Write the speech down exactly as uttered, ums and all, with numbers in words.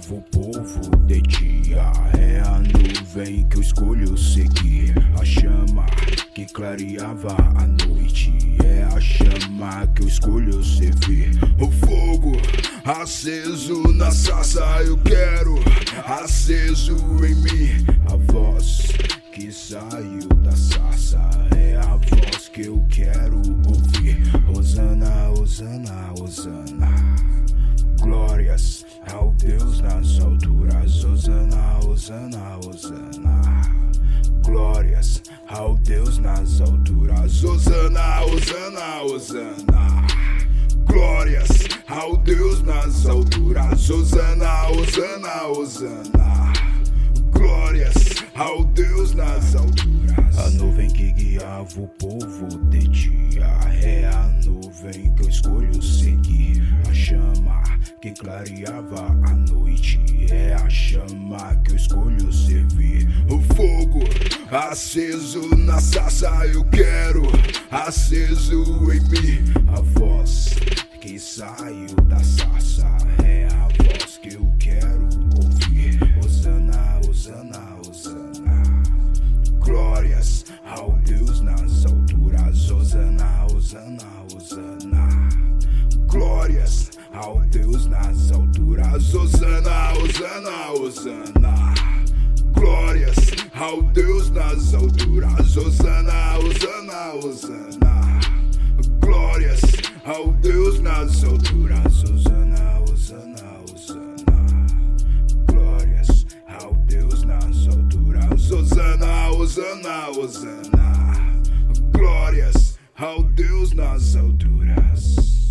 o povo de dia. É a nuvem que eu escolho seguir, a chama que clareava a noite. É a chama que eu escolho servir. O fogo aceso na sarça eu quero, aceso em mim. A voz que saiu da sarça é a voz que eu quero ouvir. Hosana, Hosana, Hosana. Glórias ao Deus nas alturas. Hosana, Hosana, Hosana. Glórias ao Deus nas alturas. Hosana, Hosana, Hosana. Glórias ao Deus nas alturas. Hosana, Hosana, Hosana. Glórias ao Deus nas alturas. A nuvem que guiava o povo de dia é a nuvem que eu escolho seguir. A chama que clareava a noite é a chama que eu escolho servir. O fogo aceso na sarça eu quero, aceso em mim. A voz que saiu da sarça é a voz que eu quero ouvir. Hosana, Hosana, Hosana. Glórias ao Deus nas alturas. Hosana, Hosana, Hosana. Glórias ao Deus nas alturas. Hosana, Hosana, Hosana. Glórias ao Deus nas alturas. Hosana, Hosana, Hosana. Glórias ao Deus nas alturas. Hosana, Hosana, Hosana. Glórias ao Deus nas alturas. Hosana, Hosana, Hosana. Glórias ao Deus nas alturas.